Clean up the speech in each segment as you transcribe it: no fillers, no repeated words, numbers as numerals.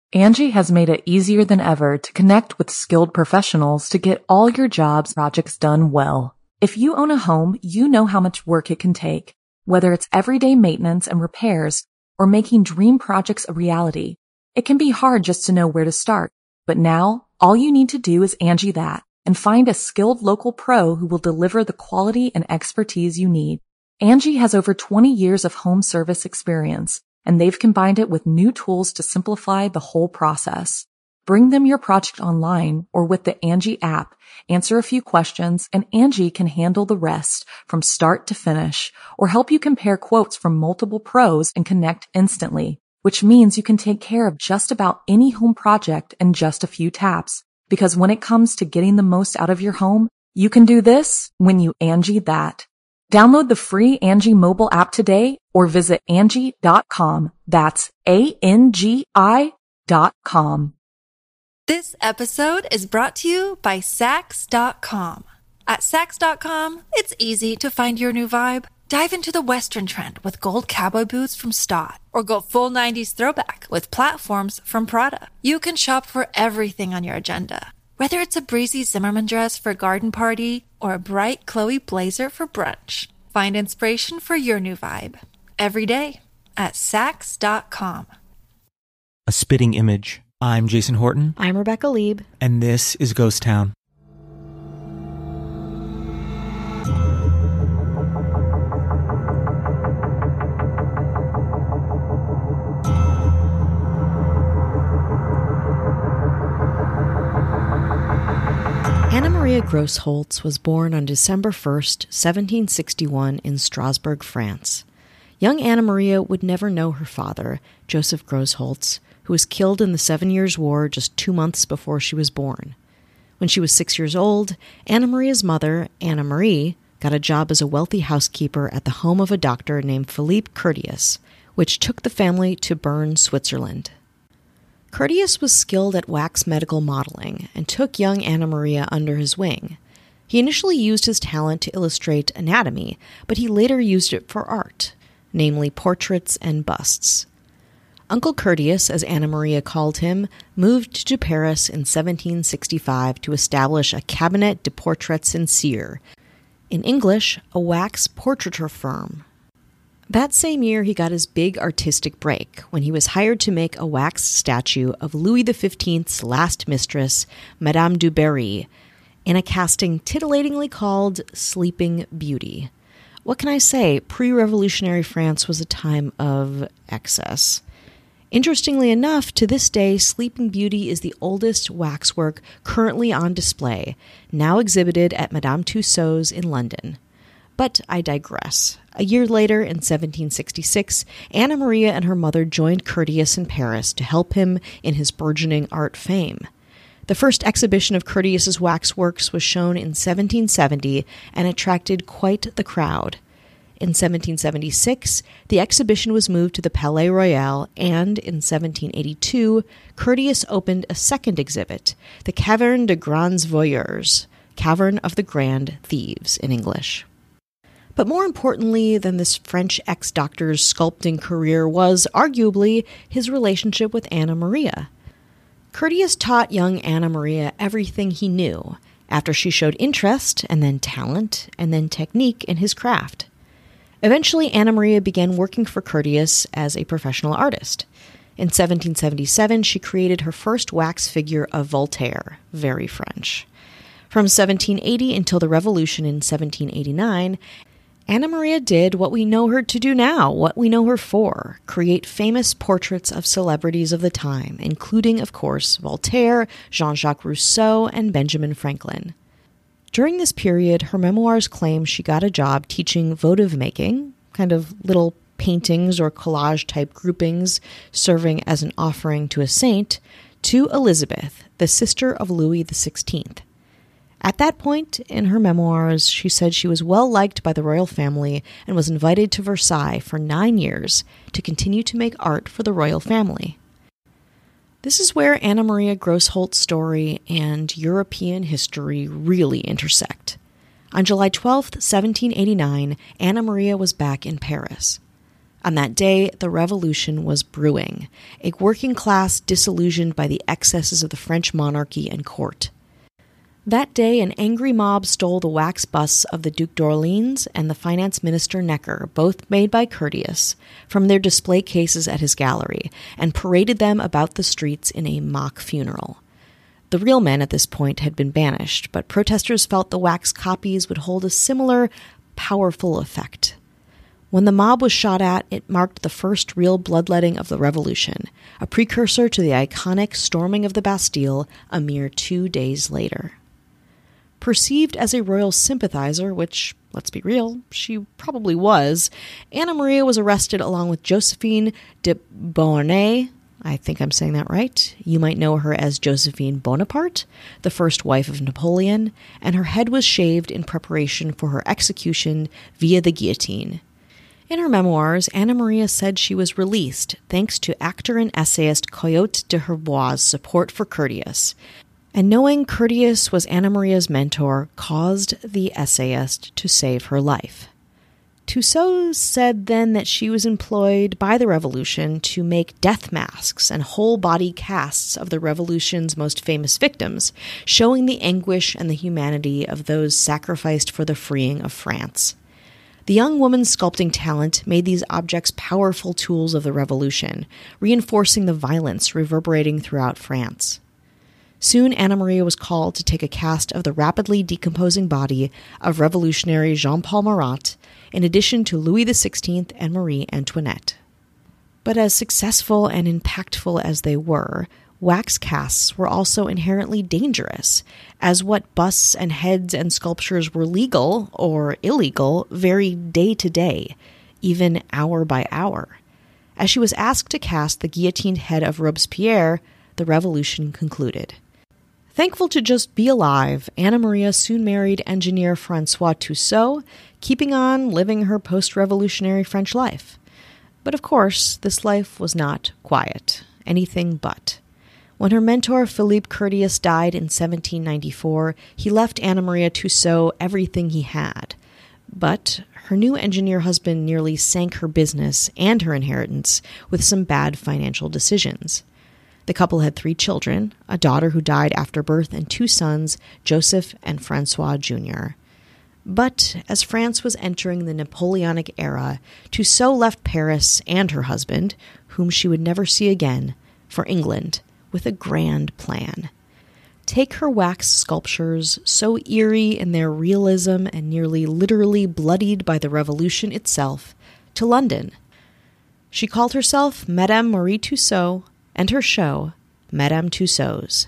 Angie has made it easier than ever to connect with skilled professionals to get all your jobs projects done well. If you own a home, you know how much work it can take, whether it's everyday maintenance and repairs or making dream projects a reality. It can be hard just to know where to start, but now all you need to do is Angie that and find a skilled local pro who will deliver the quality and expertise you need. Angie has over 20 years of home service experience, and they've combined it with new tools to simplify the whole process. Bring them your project online or with the Angie app, answer a few questions, and Angie can handle the rest from start to finish, or help you compare quotes from multiple pros and connect instantly, which means you can take care of just about any home project in just a few taps. Because when it comes to getting the most out of your home, you can do this when you Angie that. Download the free Angie mobile app today or visit Angie.com. That's ANGI.com. This episode is brought to you by Sax.com. At Sax.com, it's easy to find your new vibe. Dive into the Western trend with gold cowboy boots from Stott, or go full 90s throwback with platforms from Prada. You can shop for everything on your agenda, whether it's a breezy Zimmermann dress for a garden party or a bright Chloe blazer for brunch. Find inspiration for your new vibe every day at Sax.com. A Spitting Image. I'm Jason Horton. I'm Rebecca Lieb. And this is Ghost Town. Anna Maria Grossholtz was born on December 1st, 1761 in Strasbourg, France. Young Anna Maria would never know her father, Joseph Grossholtz, who was killed in the 7 Years' War just 2 months before she was born. When she was 6 years old, Anna Maria's mother, Anna Marie, got a job as a wealthy housekeeper at the home of a doctor named Philippe Curtius, which took the family to Bern, Switzerland. Curtius was skilled at wax medical modeling and took young Anna Maria under his wing. He initially used his talent to illustrate anatomy, but he later used it for art, namely portraits and busts. Uncle Curtius, as Anna Maria called him, moved to Paris in 1765 to establish a Cabinet de Portraits and Cire, in English, a wax portraiture firm. That same year, he got his big artistic break when he was hired to make a wax statue of Louis XV's last mistress, Madame du Barry, in a casting titillatingly called Sleeping Beauty. What can I say? Pre-revolutionary France was a time of excess. Interestingly enough, to this day, Sleeping Beauty is the oldest waxwork currently on display, now exhibited at Madame Tussauds in London. But I digress. A year later, in 1766, Anna Maria and her mother joined Curtius in Paris to help him in his burgeoning art fame. The first exhibition of Curtius's waxworks was shown in 1770 and attracted quite the crowd. In 1776, the exhibition was moved to the Palais Royal, and in 1782, Curtius opened a second exhibit, the Caverne des Grands Voyeurs, Cavern of the Grand Thieves in English. But more importantly than this French ex-doctor's sculpting career was, arguably, his relationship with Anna Maria. Curtius taught young Anna Maria everything he knew, after she showed interest, and then talent, and then technique in his craft. Eventually, Anna Maria began working for Curtius as a professional artist. In 1777, she created her first wax figure of Voltaire, very French. From 1780 until the Revolution in 1789, Anna Maria did what we know her to do now, what we know her for, create famous portraits of celebrities of the time, including, of course, Voltaire, Jean-Jacques Rousseau, and Benjamin Franklin. During this period, her memoirs claim she got a job teaching votive making, kind of little paintings or collage-type groupings serving as an offering to a saint, to Elizabeth, the sister of Louis XVI. At that point in her memoirs, she said she was well liked by the royal family and was invited to Versailles for 9 years to continue to make art for the royal family. This is where Anna Maria Grossholtz's story and European history really intersect. On July 12, 1789, Anna Maria was back in Paris. On that day, the revolution was brewing, a working class disillusioned by the excesses of the French monarchy and court. That day, an angry mob stole the wax busts of the Duc d'Orléans and the finance minister Necker, both made by Curtius, from their display cases at his gallery, and paraded them about the streets in a mock funeral. The real men at this point had been banished, but protesters felt the wax copies would hold a similar, powerful effect. When the mob was shot at, it marked the first real bloodletting of the revolution, a precursor to the iconic storming of the Bastille a mere 2 days later. Perceived as a royal sympathizer, which, let's be real, she probably was, Anna Maria was arrested along with Josephine de Beauharnais. I think I'm saying that right. You might know her as Josephine Bonaparte, the first wife of Napoleon, and her head was shaved in preparation for her execution via the guillotine. In her memoirs, Anna Maria said she was released thanks to actor and essayist Coyote de Herbois' support for Curtius, and knowing Curtius was Anna Maria's mentor caused the essayist to save her life. Tussaud said then that she was employed by the revolution to make death masks and whole-body casts of the revolution's most famous victims, showing the anguish and the humanity of those sacrificed for the freeing of France. The young woman's sculpting talent made these objects powerful tools of the revolution, reinforcing the violence reverberating throughout France. Soon Anna Maria was called to take a cast of the rapidly decomposing body of revolutionary Jean-Paul Marat, in addition to Louis XVI and Marie Antoinette. But as successful and impactful as they were, wax casts were also inherently dangerous, as what busts and heads and sculptures were legal or illegal varied day to day, even hour by hour. As she was asked to cast the guillotined head of Robespierre, the revolution concluded. Thankful to just be alive, Anna Maria soon married engineer Francois Tussaud, keeping on living her post-revolutionary French life. But of course, this life was not quiet, anything but. When her mentor Philippe Curtius died in 1794, he left Anna Maria Tussaud everything he had. But her new engineer husband nearly sank her business and her inheritance with some bad financial decisions. The couple had 3 children, a daughter who died after birth and 2 sons, Joseph and Francois Jr. But as France was entering the Napoleonic era, Tussaud left Paris and her husband, whom she would never see again, for England, with a grand plan. Take her wax sculptures, so eerie in their realism and nearly literally bloodied by the revolution itself, to London. She called herself Madame Marie Tussaud, and her show, Madame Tussauds.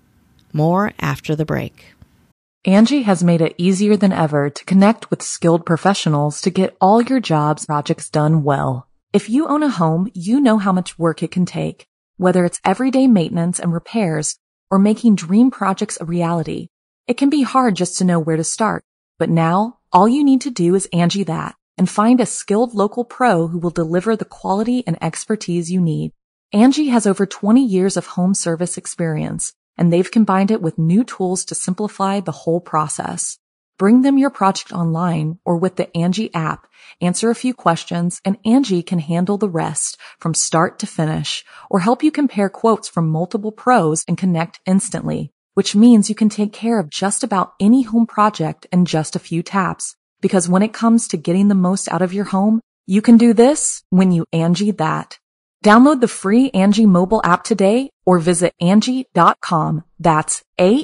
More after the break. Angie has made it easier than ever to connect with skilled professionals to get all your jobs projects done well. If you own a home, you know how much work it can take, whether it's everyday maintenance and repairs or making dream projects a reality. It can be hard just to know where to start, but now all you need to do is Angie that and find a skilled local pro who will deliver the quality and expertise you need. Angie has over 20 years of home service experience, and they've combined it with new tools to simplify the whole process. Bring them your project online or with the Angie app, answer a few questions, and Angie can handle the rest from start to finish, or help you compare quotes from multiple pros and connect instantly, which means you can take care of just about any home project in just a few taps. Because when it comes to getting the most out of your home, you can do this when you Angie that. Download the free Angie mobile app today or visit Angie.com. That's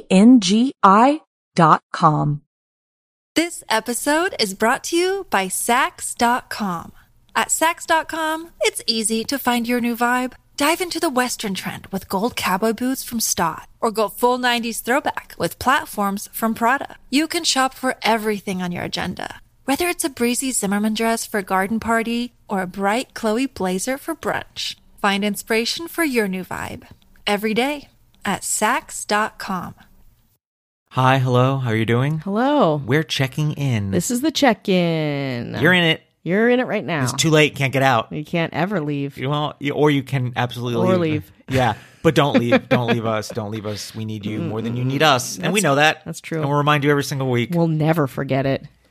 ANGI.com. This episode is brought to you by Sax.com. At Sax.com, it's easy to find your new vibe. Dive into the Western trend with gold cowboy boots from Stott, or go full 90s throwback with platforms from Prada. You can shop for everything on your agenda, whether it's a breezy Zimmermann dress for a garden party or a bright Chloe blazer for brunch. Find inspiration for your new vibe every day at Sax.com. Hi, hello, how are you doing? Hello. We're checking in. This is the check-in. You're in it. You're in it right now. It's too late, can't get out. You can't ever leave. Or you can absolutely leave. Yeah, but don't leave. Don't leave us. Don't leave us. We need you more than you need us. And we know that. That's true. And we'll remind you every single week. We'll never forget it.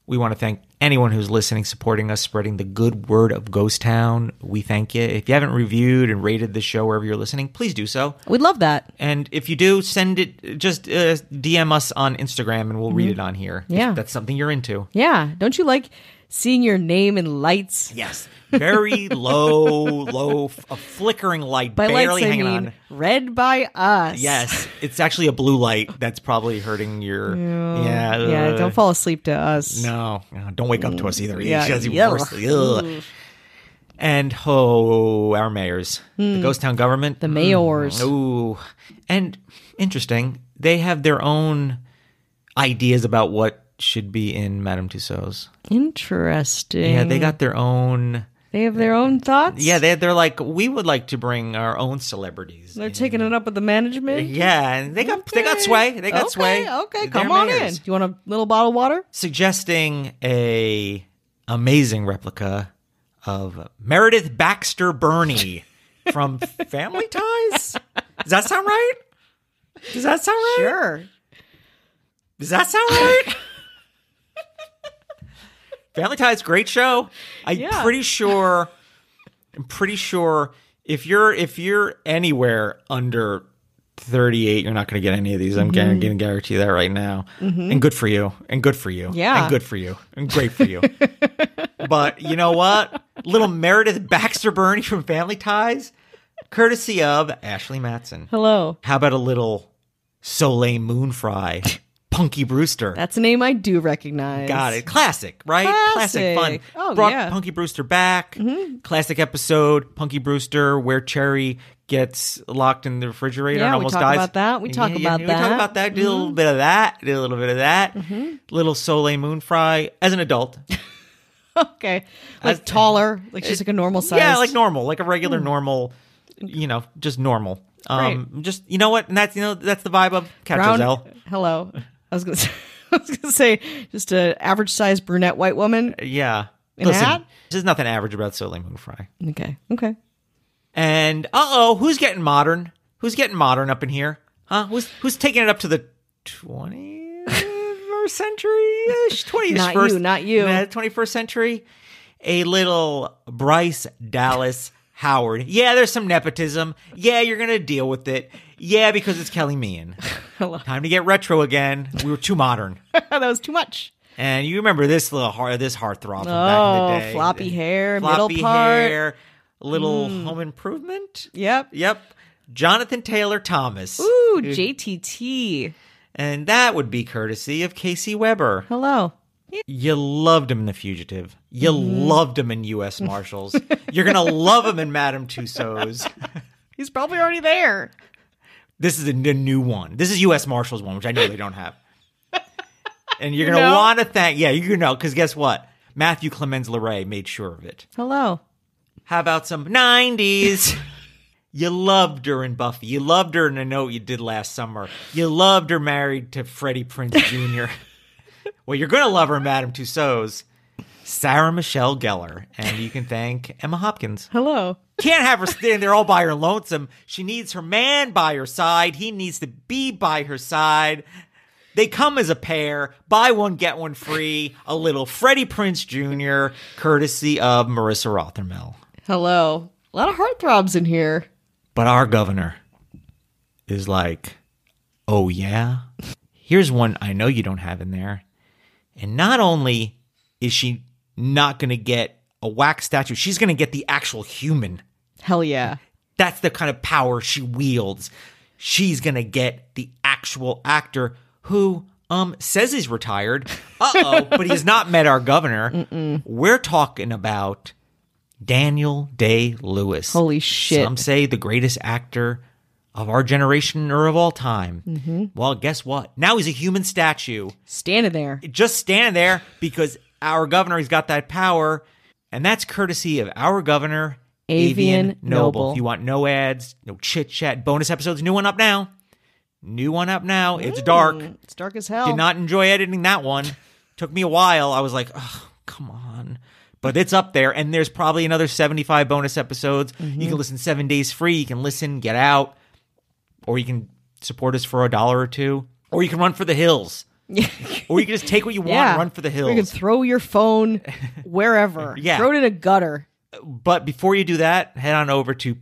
We want to thank anyone who's listening, supporting us, spreading the good word of Ghost Town. We thank you. If you haven't reviewed and rated the show wherever you're listening, please do so. We'd love that. And if you do, send it, just DM us on Instagram and we'll read it on here. Yeah. If that's something you're into. Yeah. Don't you like seeing your name in lights? Yes. Very low, a flickering light, By barely lights, I hanging mean on. read by us. Yes. It's actually a blue light that's probably hurting your... Yeah, don't fall asleep to us. No, don't wake up to us either. Yeah, It's even yeah. worse. Ugh. And our mayors, the Ghost Town government, The mayors. Ooh, and interesting, they have their own ideas about what should be in Madame Tussauds. Interesting. Yeah, they got their own. They have their own thoughts? Yeah, they're like, we would like to bring our own celebrities. They're taking it up with the management? Yeah, and they got sway. They got sway. Okay, They're come on mayors. in. Do you want a little bottle of water? Suggesting a amazing replica of Meredith Baxter Burney from Family Ties. Does that sound right? Does that sound right? Sure. Does that sound right? Family Ties, great show. I'm pretty sure if you're anywhere under 38, you're not going to get any of these. I'm going to guarantee that right now. And good for you. And good for you. Yeah. And good for you. And great for you. But you know what? Little Meredith Baxter Burney from Family Ties, courtesy of Ashley Matson. Hello. How about a little Soleil Moon Fry? Punky Brewster. That's a name I do recognize. Got it. Classic, right? Classic fun. Oh, Brought yeah. Punky Brewster back. Classic episode, Punky Brewster, where Cherry gets locked in the refrigerator and Yeah, we almost talk dies. about that. We talk about We talk about that. Do a little bit of that. Do a little bit of that. Little Soleil Moon Fry as an adult. Okay. Like taller. Like she's like a normal size. Yeah, like normal. Like a regular normal, just normal. Just, you know what? And that's, that's the vibe of Cat Giselle. Hello. I was gonna say just an average sized brunette white woman. Yeah. In a hat? There's nothing average about Soleil Moon Fry. Okay. And who's getting modern? Who's getting modern up in here? Huh? Who's taking it up to the 21st century-ish? 20th, Not you. 21st century. A little Bryce Dallas Howard. Yeah, there's some nepotism. Yeah, you're gonna deal with it. Yeah, because it's Kelly Meehan. Time to get retro again. We were too modern. That was too much. And you remember this heartthrob from back in the day. Floppy hair, Floppy middle part. hair, a little Home Improvement. Yep. Jonathan Taylor Thomas. Ooh, JTT. And that would be courtesy of Casey Weber. Hello. You loved him in The Fugitive. You loved him in U.S. Marshals. You're going to love him in Madame Tussauds. He's probably already there. This is a new one. This is U.S. Marshals one, which I know they don't have. And you're going to want to thank... Yeah, because guess what? Matthew Clemens LeRae made sure of it. Hello. How about some 90s? You loved her in Buffy. You loved her in A Note You Did Last Summer. You loved her married to Freddie Prinze Jr. Well, you're going to love her in Madame Tussauds. Sarah Michelle Gellar. And you can thank Emma Hopkins. Hello. Can't have her standing there all by her lonesome. She needs her man by her side. He needs to be by her side. They come as a pair. Buy one, get one free. A little Freddie Prinze Jr., courtesy of Marissa Rothermel. Hello. A lot of heartthrobs in here. But our governor is like, oh, yeah? Here's one I know you don't have in there. And not only is she not going to get a wax statue, she's going to get the actual human. Hell yeah. That's the kind of power she wields. She's going to get the actual actor who says he's retired. But he has not met our governor. We're talking about Daniel Day-Lewis. Holy shit. Some say the greatest actor of our generation or of all time. Well, guess what? Now he's a human statue. Standing there. Just standing there because our governor, he's got that power. And that's courtesy of our governor, Avian Noble. If you want no ads, no chit-chat, bonus episodes, new one up now. It's dark. It's dark as hell. Did not enjoy editing that one. Took me a while. I was like, oh, come on. But it's up there, and there's probably another 75 bonus episodes. You can listen 7 days free. You can listen, get out. Or you can support us for $1 or $2. Or you can run for the hills. Or you can just take what you want and run for the hills. Or you can throw your phone wherever. Yeah. Throw it in a gutter. But before you do that, head on over to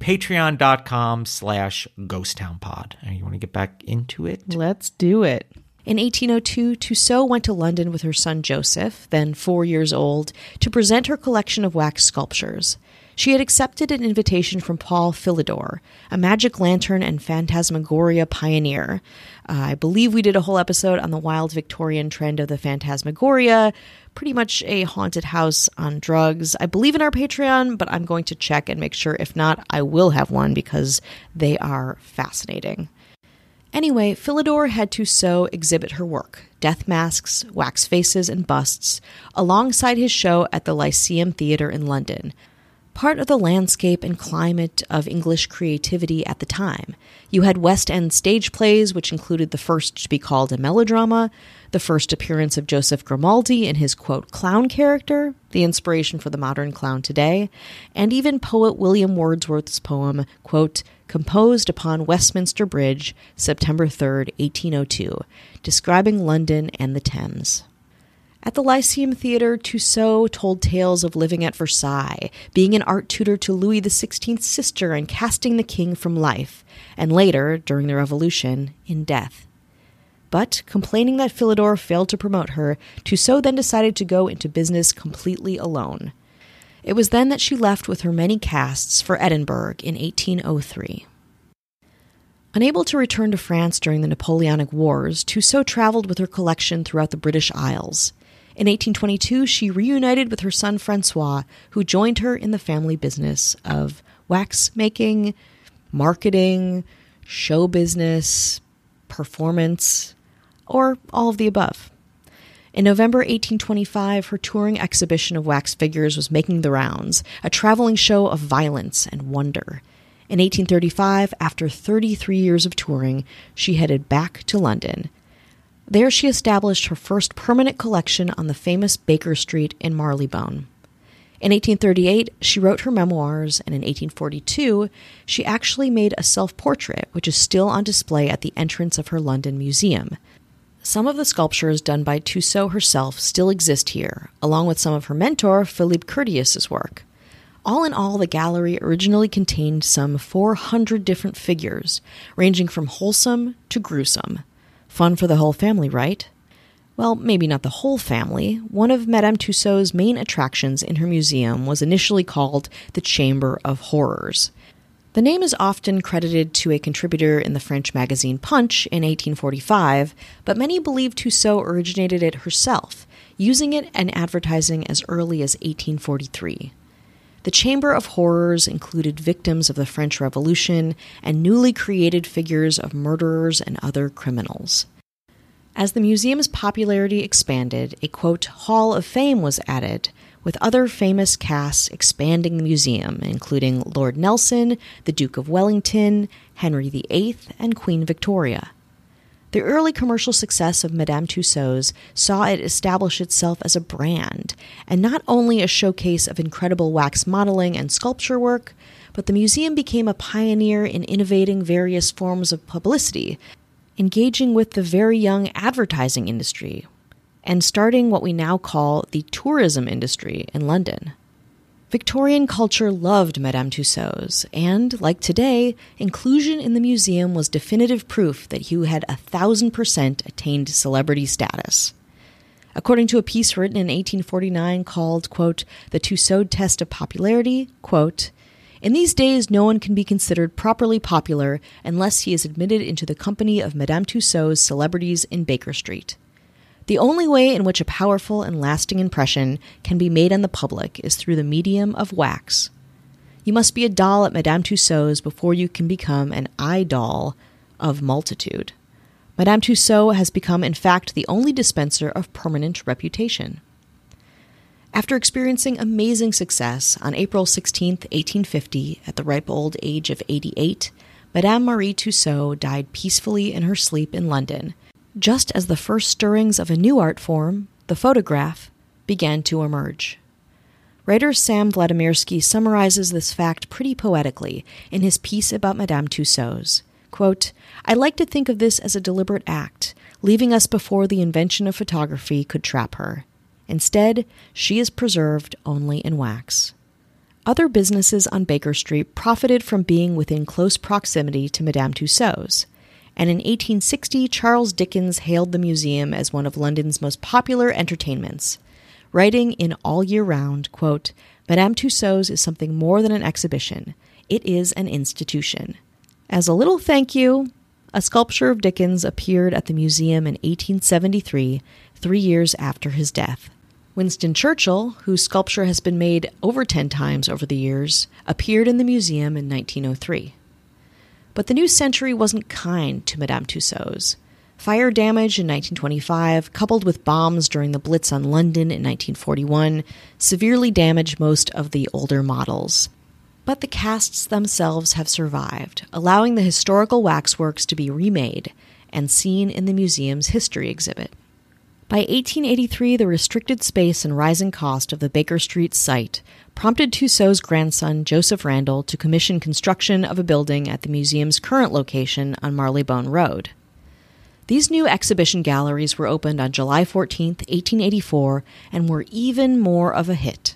patreon.com/ghosttownpod. And you want to get back into it? Let's do it. In 1802, Tussaud went to London with her son Joseph, then 4 years old, to present her collection of wax sculptures. She had accepted an invitation from Paul Philidor, a magic lantern and phantasmagoria pioneer. I believe we did a whole episode on the wild Victorian trend of the phantasmagoria, pretty much a haunted house on drugs. I believe in our Patreon, but I'm going to check and make sure. If not, I will have one because they are fascinating. Anyway, Philidor had Tussaud exhibit her work, death masks, wax faces, and busts, alongside his show at the Lyceum Theatre in London. Part of the landscape and climate of English creativity at the time. You had West End stage plays, which included the first to be called a melodrama, the first appearance of Joseph Grimaldi in his, quote, clown character, the inspiration for the modern clown today, and even poet William Wordsworth's poem, quote, composed upon Westminster Bridge, September 3rd, 1802, describing London and the Thames. At the Lyceum Theatre, Tussaud told tales of living at Versailles, being an art tutor to Louis XVI's sister and casting the king from life, and later, during the Revolution, in death. But, complaining that Philidor failed to promote her, Tussaud then decided to go into business completely alone. It was then that she left with her many casts for Edinburgh in 1803. Unable to return to France during the Napoleonic Wars, Tussaud traveled with her collection throughout the British Isles. In 1822, she reunited with her son Francois, who joined her in the family business of wax making, marketing, show business, performance, or all of the above. In November 1825, her touring exhibition of wax figures was making the rounds, a traveling show of violence and wonder. In 1835, after 33 years of touring, she headed back to London. There she established her first permanent collection on the famous Baker Street in Marylebone. In 1838, she wrote her memoirs, and in 1842, she actually made a self-portrait, which is still on display at the entrance of her London museum. Some of the sculptures done by Tussaud herself still exist here, along with some of her mentor, Philippe Curtius's work. All in all, the gallery originally contained some 400 different figures, ranging from wholesome to gruesome. Fun for the whole family, right? Well, maybe not the whole family. One of Madame Tussaud's main attractions in her museum was initially called the Chamber of Horrors. The name is often credited to a contributor in the French magazine Punch in 1845, but many believe Tussaud originated it herself, using it in advertising as early as 1843. The Chamber of Horrors included victims of the French Revolution and newly created figures of murderers and other criminals. As the museum's popularity expanded, a, quote, Hall of Fame was added, with other famous casts expanding the museum, including Lord Nelson, the Duke of Wellington, Henry VIII, and Queen Victoria. The early commercial success of Madame Tussauds saw it establish itself as a brand, and not only a showcase of incredible wax modeling and sculpture work, but the museum became a pioneer in innovating various forms of publicity, engaging with the very young advertising industry, and starting what we now call the tourism industry in London. Victorian culture loved Madame Tussauds, and, like today, inclusion in the museum was definitive proof that you had 1,000% attained celebrity status. According to a piece written in 1849 called, quote, The Tussaud Test of Popularity, quote, in these days no one can be considered properly popular unless he is admitted into the company of Madame Tussauds celebrities in Baker Street. The only way in which a powerful and lasting impression can be made on the public is through the medium of wax. You must be a doll at Madame Tussauds before you can become an idol of multitude. Madame Tussaud has become, in fact, the only dispenser of permanent reputation. After experiencing amazing success, on April 16, 1850, at the ripe old age of 88, Madame Marie Tussaud died peacefully in her sleep in London, just as the first stirrings of a new art form, the photograph, began to emerge. Writer Sam Vladimirsky summarizes this fact pretty poetically in his piece about Madame Tussauds. Quote, I like to think of this as a deliberate act, leaving us before the invention of photography could trap her. Instead, she is preserved only in wax. Other businesses on Baker Street profited from being within close proximity to Madame Tussauds, and in 1860 Charles Dickens hailed the museum as one of London's most popular entertainments, writing in All Year Round, quote, "Madame Tussauds is something more than an exhibition. It is an institution." As a little thank you, a sculpture of Dickens appeared at the museum in 1873, 3 years after his death. Winston Churchill, whose sculpture has been made over 10 times over the years, appeared in the museum in 1903. But the new century wasn't kind to Madame Tussauds. Fire damage in 1925, coupled with bombs during the Blitz on London in 1941, severely damaged most of the older models. But the casts themselves have survived, allowing the historical waxworks to be remade and seen in the museum's history exhibit. By 1883, the restricted space and rising cost of the Baker Street site prompted Tussauds' grandson, Joseph Randall, to commission construction of a building at the museum's current location on Marylebone Road. These new exhibition galleries were opened on July 14, 1884, and were even more of a hit.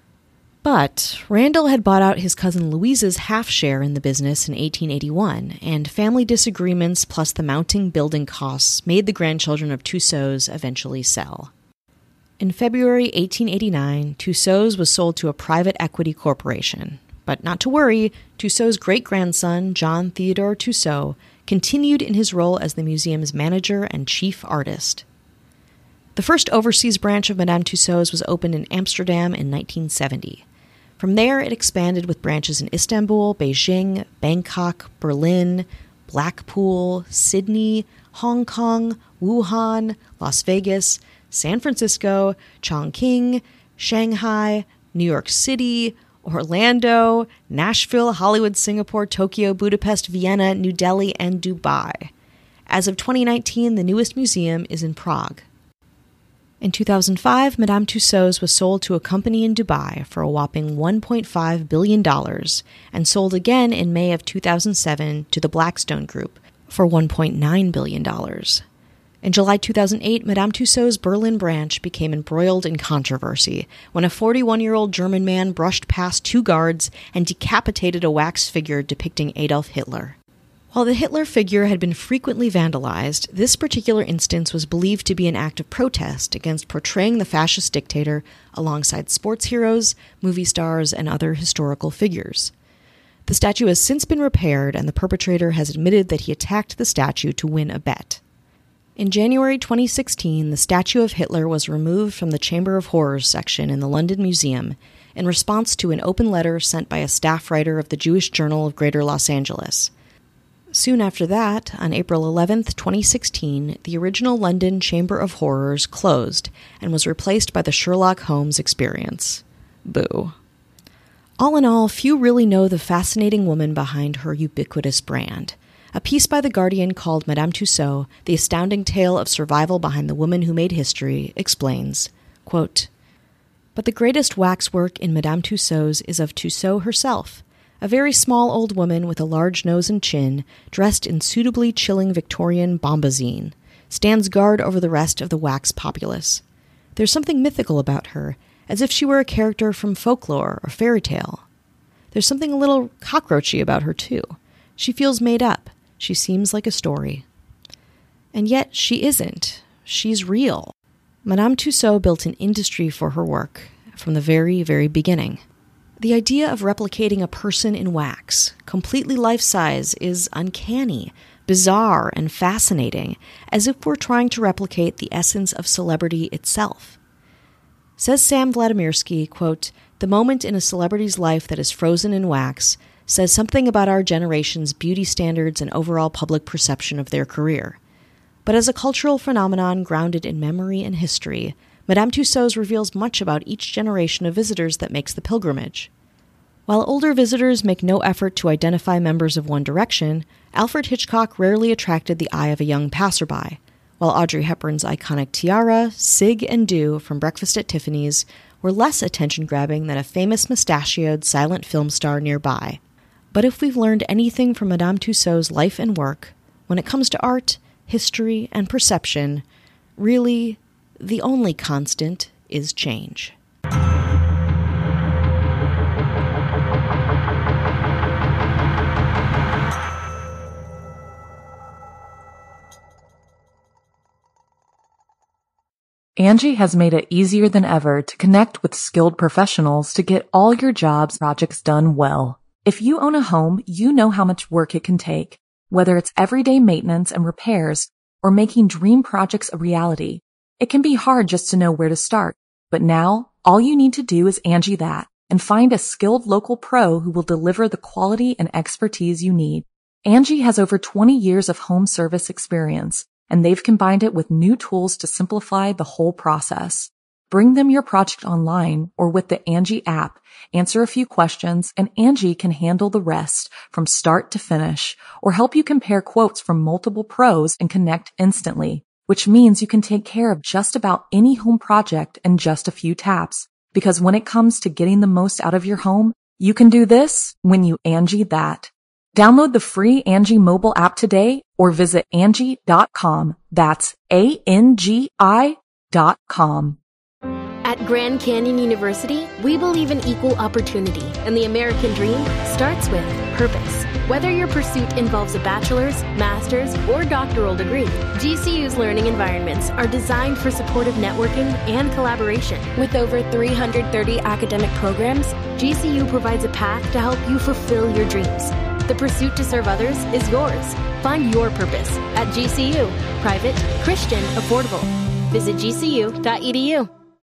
But Randall had bought out his cousin Louise's half-share in the business in 1881, and family disagreements plus the mounting building costs made the grandchildren of Tussauds eventually sell. In February 1889, Tussauds was sold to a private equity corporation. But not to worry, Tussauds' great-grandson, John Theodore Tussaud, continued in his role as the museum's manager and chief artist. The first overseas branch of Madame Tussauds was opened in Amsterdam in 1970. From there, it expanded with branches in Istanbul, Beijing, Bangkok, Berlin, Blackpool, Sydney, Hong Kong, Wuhan, Las Vegas, San Francisco, Chongqing, Shanghai, New York City, Orlando, Nashville, Hollywood, Singapore, Tokyo, Budapest, Vienna, New Delhi, and Dubai. As of 2019, the newest museum is in Prague. In 2005, Madame Tussauds was sold to a company in Dubai for a whopping $1.5 billion and sold again in May of 2007 to the Blackstone Group for $1.9 billion. In July 2008, Madame Tussauds' Berlin branch became embroiled in controversy when a 41-year-old German man brushed past 2 guards and decapitated a wax figure depicting Adolf Hitler. While the Hitler figure had been frequently vandalized, this particular instance was believed to be an act of protest against portraying the fascist dictator alongside sports heroes, movie stars, and other historical figures. The statue has since been repaired, and the perpetrator has admitted that he attacked the statue to win a bet. In January 2016, the statue of Hitler was removed from the Chamber of Horrors section in the London Museum in response to an open letter sent by a staff writer of the Jewish Journal of Greater Los Angeles. Soon after that, on April 11, 2016, the original London Chamber of Horrors closed and was replaced by the Sherlock Holmes Experience. Boo. All in all, few really know the fascinating woman behind her ubiquitous brand. A piece by The Guardian called Madame Tussauds, The Astounding Tale of Survival Behind the Woman Who Made History, explains, quote, "But the greatest waxwork in Madame Tussauds is of Tussaud herself, a very small old woman with a large nose and chin, dressed in suitably chilling Victorian bombazine, stands guard over the rest of the wax populace. There's something mythical about her, as if she were a character from folklore or fairy tale. There's something a little cockroachy about her, too. She feels made up. She seems like a story. And yet she isn't. She's real. Madame Tussauds built an industry for her work from the very, very beginning. The idea of replicating a person in wax, completely life-size, is uncanny, bizarre, and fascinating, as if we're trying to replicate the essence of celebrity itself. Says Sam Vladimirsky, quote, "The moment in a celebrity's life that is frozen in wax says something about our generation's beauty standards and overall public perception of their career. But as a cultural phenomenon grounded in memory and history, Madame Tussauds reveals much about each generation of visitors that makes the pilgrimage. While older visitors make no effort to identify members of One Direction, Alfred Hitchcock rarely attracted the eye of a young passerby, while Audrey Hepburn's iconic tiara, Sig, and Do from Breakfast at Tiffany's were less attention-grabbing than a famous mustachioed silent film star nearby. But if we've learned anything from Madame Tussauds' life and work, when it comes to art, history, and perception, really, the only constant is change. Angie has made it easier than ever to connect with skilled professionals to get all your jobs projects done well. If you own a home, you know how much work it can take, whether it's everyday maintenance and repairs or making dream projects a reality. It can be hard just to know where to start, but now all you need to do is Angie that and find a skilled local pro who will deliver the quality and expertise you need. Angie has over 20 years of home service experience, and they've combined it with new tools to simplify the whole process. Bring them your project online or with the Angie app, answer a few questions, and Angie can handle the rest from start to finish or help you compare quotes from multiple pros and connect instantly, which means you can take care of just about any home project in just a few taps. Because when it comes to getting the most out of your home, you can do this when you Angie that. Download the free Angie mobile app today or visit Angie.com. That's ANGI.com. At Grand Canyon University, we believe in equal opportunity, and the American dream starts with purpose. Whether your pursuit involves a bachelor's, master's, or doctoral degree, GCU's learning environments are designed for supportive networking and collaboration. With over 330 academic programs, GCU provides a path to help you fulfill your dreams. The pursuit to serve others is yours. Find your purpose at GCU. Private, Christian, affordable. Visit gcu.edu.